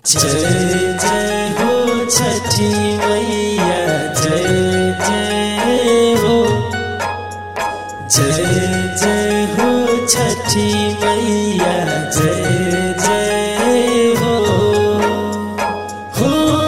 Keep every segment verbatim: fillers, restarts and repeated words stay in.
जय जय हो छठी मैया, जय जय हो, जय जय हो छठी मैया, जय जय हो। हो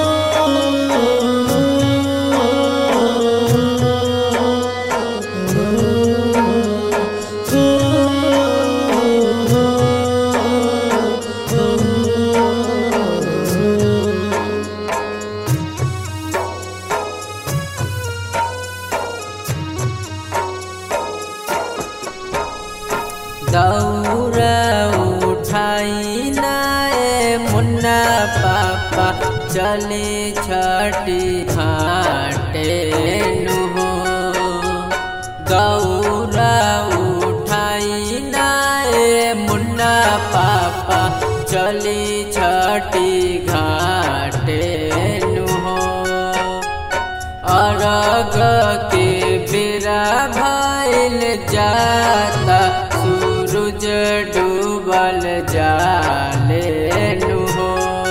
दौरा उठाई नाए मुन्ना पापा चले छठी घाटे नुहो। दौरा उठाई नाए मुन्ना पापा चले छठी घाटे नुहो। अरग के बेरा भइल जाता सूरज डूबल जाले नुहो।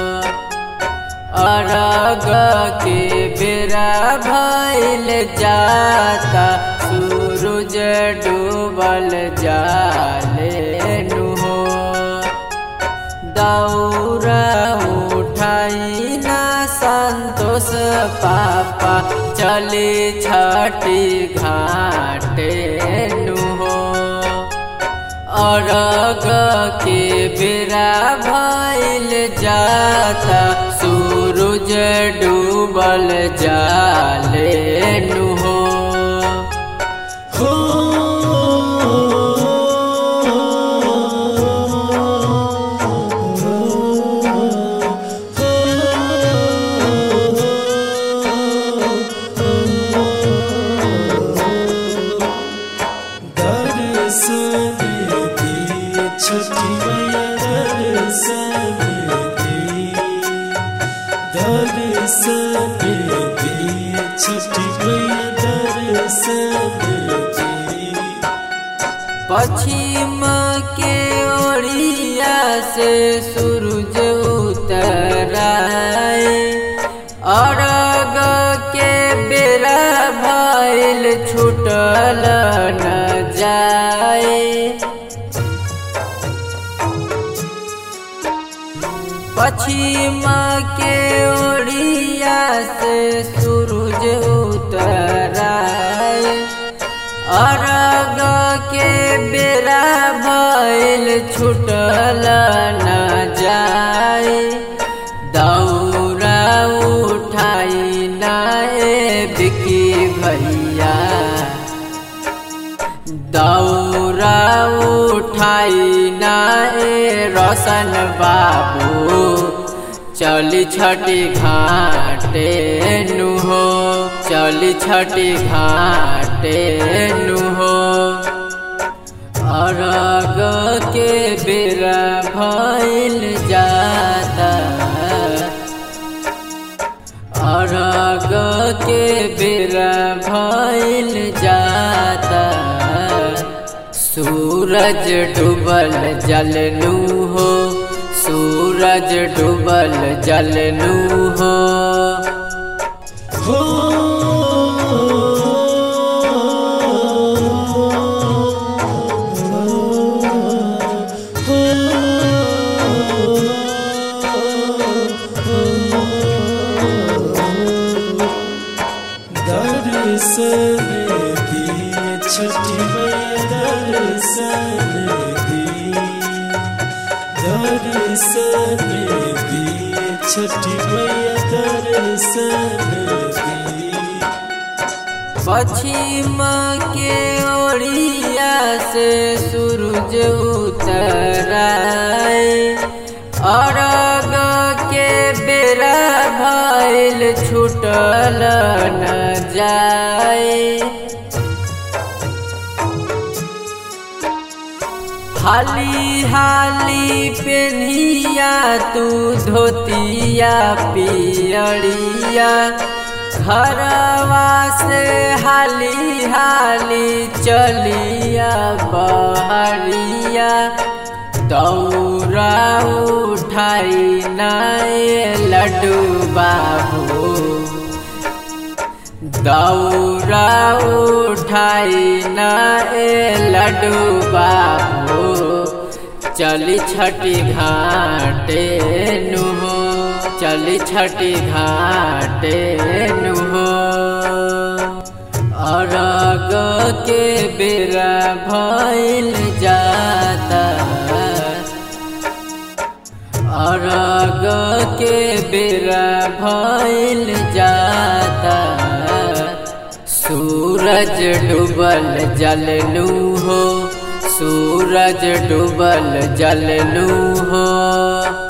अरग के बेरा भइल जाता सूरज डूबल जाले नुहो। दौरा उठाई ना संतोष पापा चले छठी घाटे नुहो। अरग के बेरा भइल जाता सूरज डूबल जाले नुहो। हो छठी मैया दर्शन दी, दर्शन दी, छठी मैया दर्शन दी। पश्चिम के ओरिया से सूरज उतराए। अरग के बेरा भइल छूटल न जाए। पश्चिम के ओरिया से सूरज उतराए। अरग के बेरा भइल छूटल न जाए। दौरा उठाई नाए बिकी भैया, दौरा उठाई नाए रोशन बाबू चली छठी घाटे नुहो। चली छठी घाटे नुहो। अरग के बेरा भइल जाता, अरग के बेरा भइल जाता सूरज डूबल जल नुहो। सूरज डूबल जल नुहो। हो दर्शन दी, छठी मैया दर्शन दी, दर्शन दी, छठी मैया दर्शन दी। पश्चिम के ओरिया से सूरज उतराए। अरग के बेरा भइल छूटल न जाए। हाली हाली पेनिया तू धोतिया पियरिया। घरवा से हाली हाली चलिया बहरिया। दौरा उठाई नाए लड्डू बाबू, दौरा उठाई नाए लड्डू बाबू, चली छठी घाटे नुहो, चली छठी घाटे नुहो। अरग के बेरा भइल जाता, अरग के बेरा भइल जाता, सूरज डूबल जललू हो, सूरज डूबल जललू हो।